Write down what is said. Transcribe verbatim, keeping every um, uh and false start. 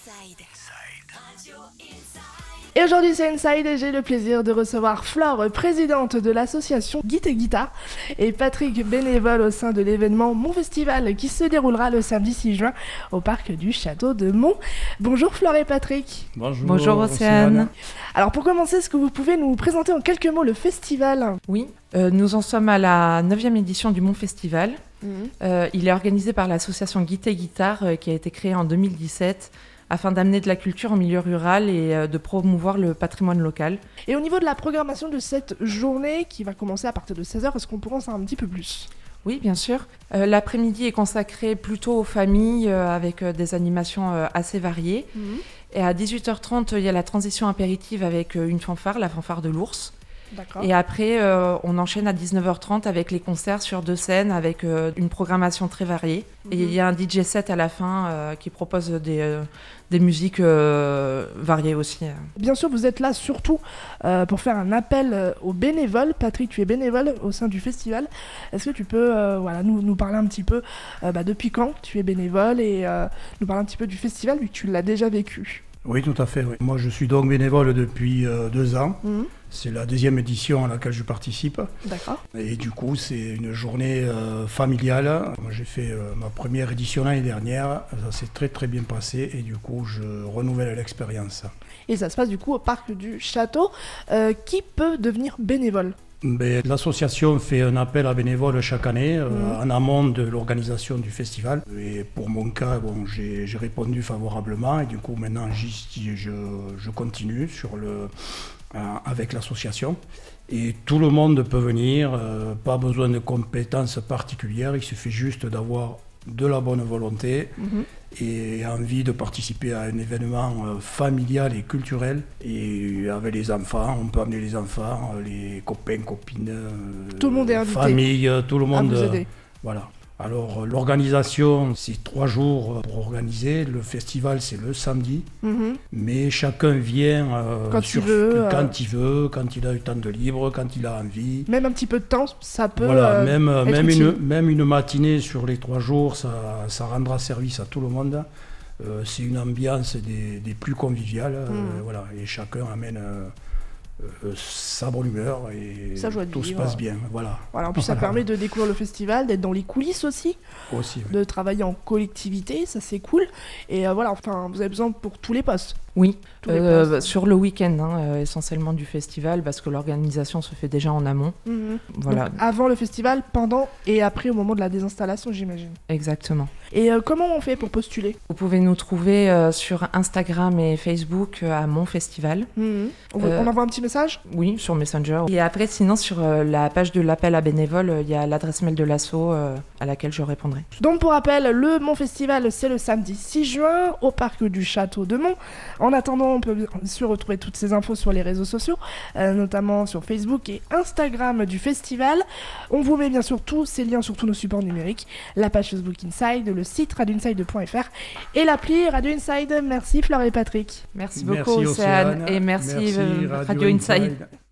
Inside. Radio Inside. Et aujourd'hui c'est Inside et j'ai le plaisir de recevoir Flore, présidente de l'association Guite et Guitare, et Patrick, bénévole au sein de l'événement Mon Festival qui se déroulera le samedi six juin au parc du Château de Mont. Bonjour Flore et Patrick. Bonjour, Bonjour Océane. Alors pour commencer, est-ce que vous pouvez nous présenter en quelques mots le festival ? Oui, euh, nous en sommes à la neuvième édition du Mont Festival. Mmh. Euh, il est organisé par l'association Guite et Guitare euh, qui a été créée en deux mille dix-sept afin d'amener de la culture en milieu rural et euh, de promouvoir le patrimoine local. Et au niveau de la programmation de cette journée qui va commencer à partir de seize heures, est-ce qu'on pourrait en savoir un petit peu plus ? Oui, bien sûr. Euh, l'après-midi est consacré plutôt aux familles euh, avec euh, des animations euh, assez variées. Mmh. Et à dix-huit heures trente, il y a la transition apéritive avec euh, une fanfare, la fanfare de l'ours. D'accord. Et après, euh, on enchaîne à dix-neuf heures trente avec les concerts sur deux scènes avec euh, une programmation très variée. Mhm. Et il y a un D J set à la fin euh, qui propose des, euh, des musiques euh, variées aussi. Bien sûr, vous êtes là surtout euh, pour faire un appel euh, aux bénévoles. Patrick, tu es bénévole au sein du festival. Est-ce que tu peux euh, voilà, nous, nous parler un petit peu euh, bah, depuis quand tu es bénévole et euh, nous parler un petit peu du festival vu que tu l'as déjà vécu ? Oui, tout à fait. Oui. Moi, je suis donc bénévole depuis euh, deux ans. Mmh. C'est la deuxième édition à laquelle je participe. D'accord. Et du coup, c'est une journée euh, familiale. Moi, j'ai fait euh, ma première édition l'année dernière. Ça s'est très, très bien passé. Et du coup, je renouvelle l'expérience. Et ça se passe du coup au parc du Château. Euh, qui peut devenir bénévole ? Ben, l'association fait un appel à bénévoles chaque année euh, Mmh. en amont de l'organisation du festival. Et pour mon cas, bon, j'ai, j'ai répondu favorablement et du coup maintenant j'y, je, je continue sur le, euh, avec l'association. Et tout le monde peut venir, euh, pas besoin de compétences particulières, il suffit juste d'avoir de la bonne volonté Mmh. et envie de participer à un événement euh, familial et culturel. Et avec les enfants, on peut amener les enfants, euh, les copains, copines, euh, Tout le monde est invité famille, euh, tout le à monde. vous euh, aider. Voilà. Alors euh, l'organisation, c'est trois jours pour organiser. Le festival, c'est le samedi. Mmh. Mais chacun vient euh, Quand il veut, euh. quand il veut, quand il a du temps de libre, quand il a envie. Même un petit peu de temps, ça peut Voilà, euh, même, être même, utile. une, même une matinée sur les trois jours, ça, ça rendra service à tout le monde. Euh, c'est une ambiance des, des plus conviviales. euh, Mm. voilà, et chacun amène euh, euh, sa bonne humeur et Sa joie de tout vivre. se passe bien. Voilà. Voilà, en plus ça Voilà. permet de découvrir le festival, d'être dans les coulisses aussi, Aussi, oui. de travailler en collectivité, ça c'est cool. Et euh, voilà, enfin vous avez besoin pour tous les postes. Oui, Tous les euh, postes. sur le week-end hein, euh, essentiellement du festival parce que l'organisation se fait déjà en amont. Mhm. Voilà, Donc, avant le festival, pendant et après au moment de la désinstallation, j'imagine. exactement. Et euh, comment on fait pour postuler ? Vous pouvez nous trouver euh, sur Instagram et Facebook euh, à Mon Festival. Mhm. on, Euh, on envoie un petit message ? Oui, sur Messenger. Et après, sinon, sur euh, la page de l'appel à bénévoles, euh, il y a l'adresse mail de l'asso euh, à laquelle je répondrai. Donc pour rappel, le Mont Festival, c'est le samedi six juin au parc du Château de Mont. En attendant, on peut bien sûr retrouver toutes ces infos sur les réseaux sociaux, euh, notamment sur Facebook et Instagram du festival. On vous met bien sûr tous ces liens sur tous nos supports numériques, la page Facebook Inside, le site radio inside point f r et l'appli Radio Inside. Merci Flore et Patrick. Merci Merci, beaucoup, Océane, Océane. et merci, Merci, euh, Radio Radio Inside. Inside.